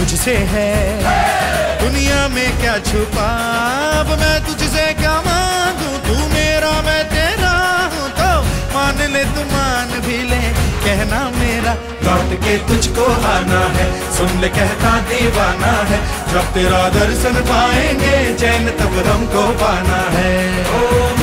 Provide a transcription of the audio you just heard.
तुझसे है। दुनिया में क्या छुपा, अब मैं तुझसे क्या मांगू, तू मेरा मैं तेरा हूँ, तो मान ले तू मान भी ले, कहना मेरा लौट के तुझको आना है, सुन ले कहता दीवाना है, जब तेरा दर्शन पाएंगे चैन तब हमको पाना है।